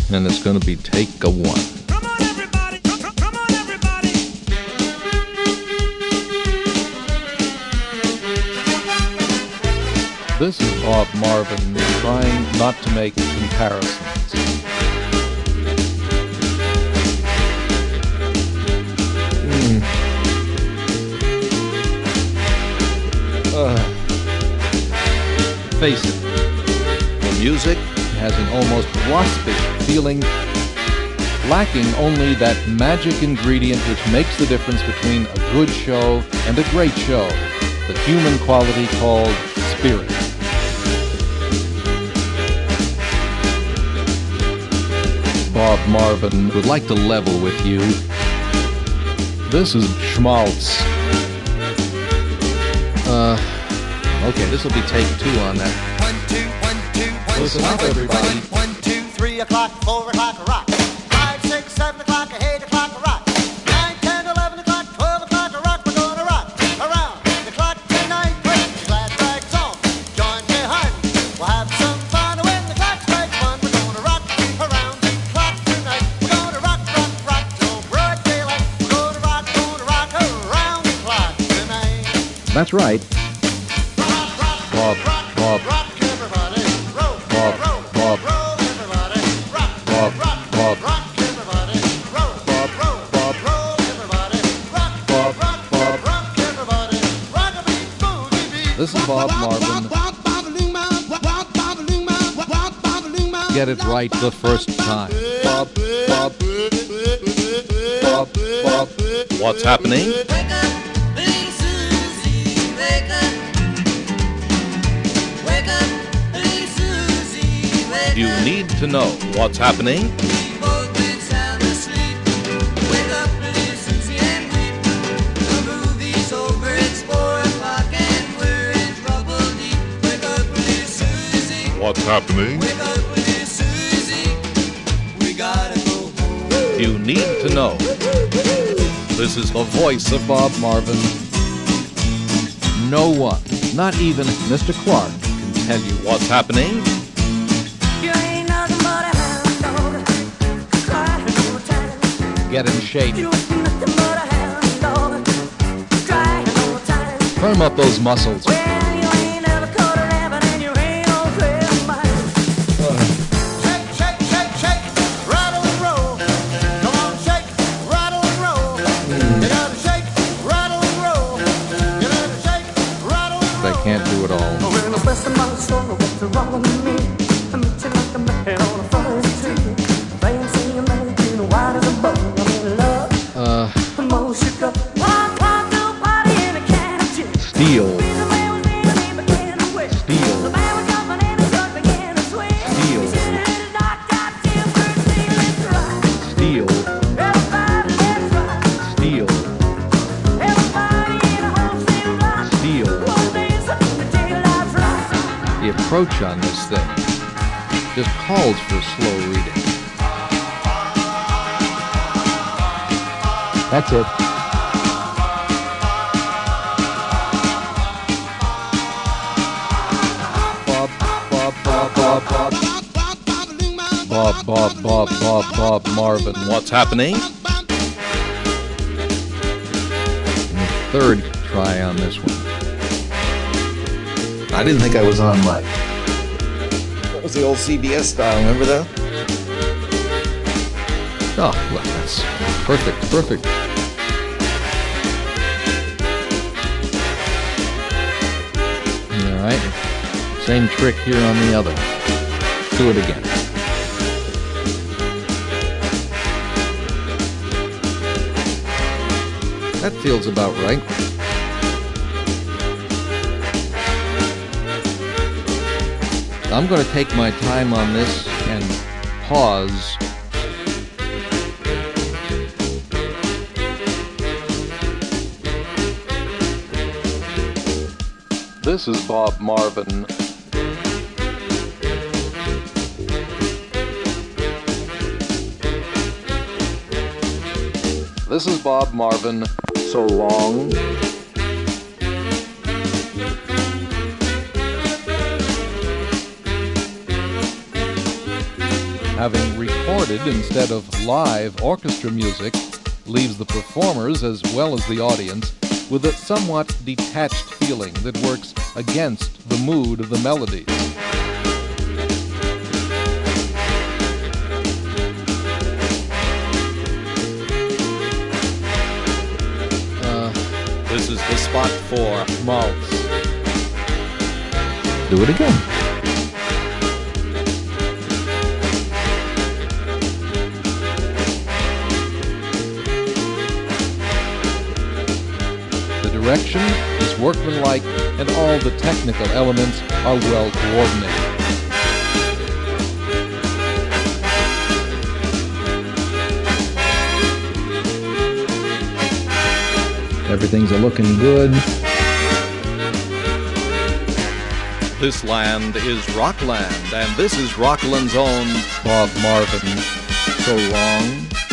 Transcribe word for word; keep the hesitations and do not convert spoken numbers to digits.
and it's going to be Take a One. Come on, everybody. Come on, everybody. This is Bob Marvin trying not to make comparisons. Mm. Uh, face it, the music has an almost waspish feeling, lacking only that magic ingredient which makes the difference between a good show and a great show, the human quality called spirit. Bob Marvin would like to level with you. This is Schmaltz. Uh, okay, this will be take two on that. One, two, one, two, one, Listen up, everybody. One, two, three o'clock, four o'clock, rock. Five, six, seven o'clock, eight o'clock, rock. Nine, ten, eleven o'clock, twelve o'clock, rock. We're gonna rock around the clock tonight. Great, glad rags on. Join me, hun. We'll have some fun when the clock strikes one. We're gonna rock around the clock tonight. We're gonna rock, rock, rock till broad daylight. We're gonna rock, gonna rock around the clock tonight. That's right. Bob, Bob, Bob, Bob, Bob, Bob, Bob, Bob, Bob, Bob. This is Bob Marvin. Get it right the first time. Bob, Bob, Bob, Bob. What's happening? Wake up, little Susie, wake up. Wake up, little Susie, wake You up. need to know what's happening. We've both been sound asleep. Wake up, little Susie, and weep. The movie's over, it's four o'clock, and we're in trouble deep. Wake up, little Susie. What's happening? Wake up, little Susie. We gotta go home. You need to know. This is the voice of Bob Marvin. No one, not even Mister Clark, can tell you what's happening. You ain't nothing but a hound dog, crying all the time. Get in shape. You ain't nothing but a hound dog, crying all the time. Firm up those muscles. Well, you ain't never caught a rabbit and you ain't no friend of mine. Shake, shake, shake, shake, rattle and roll. Come on, shake, rattle and roll. You gotta shake, rattle and roll. You gotta shake, rattle and roll. They can't do it all. When the best of my soul, what's wrong with me? I meet you like a man on a forest tree. Fancy a man, white as a bone. I'm in love. Uh, I'm all shook up. Walk, walk to a party in a can of gin. Steel. The man was in and he began to quit. Steel. The man was jumping and his truck began to swing. Steel. He should have hit a knock out till first thing, let's rock. Steel. Everybody, let's rock. Steel. Everybody in a wholesale rock. Steel. One dance up in the daylight rock. The approach on this thing just calls for slow reading. That's it. Bob, Bob, Bob, Bob, Bob. Bob, Bob, Bob, Bob, Bob Marvin. What's happening? Third try on this one. I didn't think I was on mic. That was the old C B S style, remember that? Oh, well, that's perfect, perfect. All right. Same trick here on the other. Do it again. That feels about right. I'm going to take my time on this and pause. This is Bob Marvin. This is Bob Marvin. So long. having recorded instead of live orchestra music, leaves the performers as well as the audience with a somewhat detached feeling that works against the mood of the melodies. This is the spot for Maltz. Do it again. The direction is workmanlike and all the technical elements are well coordinated. Everything's a looking good. This land is Rockland, and this is Rockland's own Bob Marvin. So long.